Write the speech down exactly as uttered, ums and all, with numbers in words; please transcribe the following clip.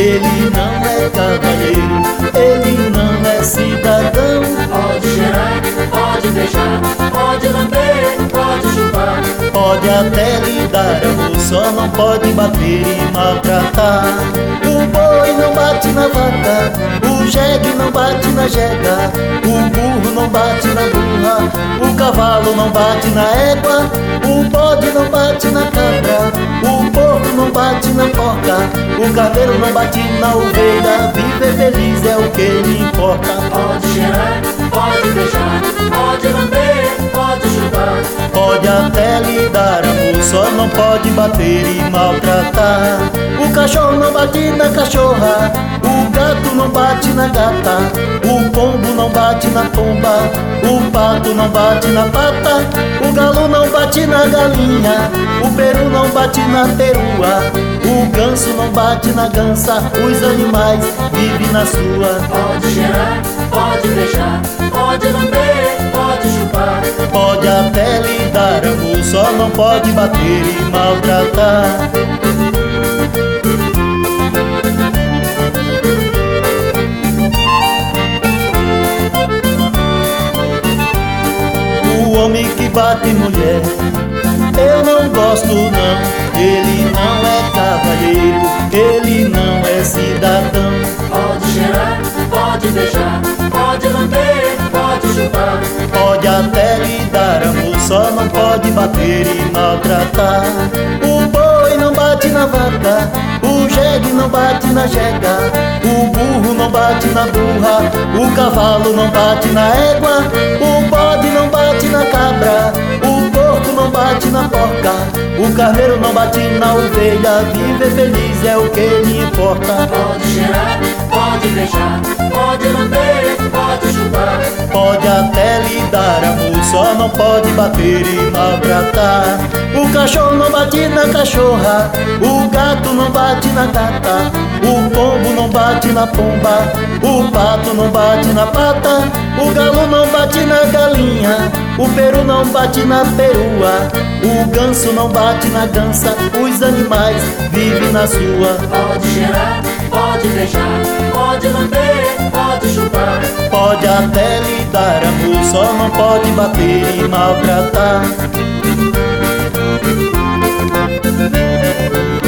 ele não é cavalheiro, ele não é cidadão. Pode cheirar, pode beijar, pode lamber, pode chupar, pode até lhe dar amor, só não pode bater e maltratar. O boi não bate na vaca, o jegue não bate na jega, o burro não bate na burra, o cavalo não bate na égua, o bode não bate na cabra, o porco não bate na porca, o carneiro não bate na ovelha. Viver feliz é o que lhe importa. pode cheirar, pode beijar, pode lamber, pode chupar, pode até lhe dar amor, só não pode bater e maltratar. O cachorro não bate na cachorra, o gato não bate na gata, o pombo não bate na pomba, o pato não bate na pata, o galo não bate na galinha, o peru não bate na perua, o ganso não bate na gansa. Os animais vivem na sua. pode cheirar, pode beijar, pode lamber, pode chupar, pode até lhe dar amor, só não pode bater e maltratar. O homem que bate mulher, eu não gosto não. Ele não é cavalheiro, ele não é cidadão. pode cheirar, pode beijar, pode lamber, pode chupar, pode até lhe dar amor, só não pode bater e maltratar. O boi não bate na vaca, o jegue não bate na jega, o burro não bate na burra, o cavalo não bate na égua, o bode não bate na cabra, o porco não bate na porca, o carneiro não bate na ovelha. Viver feliz é o que lhe importa. pode cheirar, pode beijar, pode lamber, pode chupar, pode até lhe dar amor, só não pode bater e maltratar. O cachorro não bate na cachorra, o gato não bate na gata, o pombo não bate na pomba, o pato não bate na pata, o galo não bate na galinha, o peru não bate na perua, o ganso não bate na gansa. Os animais vivem na sua. pode cheirar, pode beijar, pode lamber, pode chupar, pode até lhe dar amor, só não pode bater e maltratar.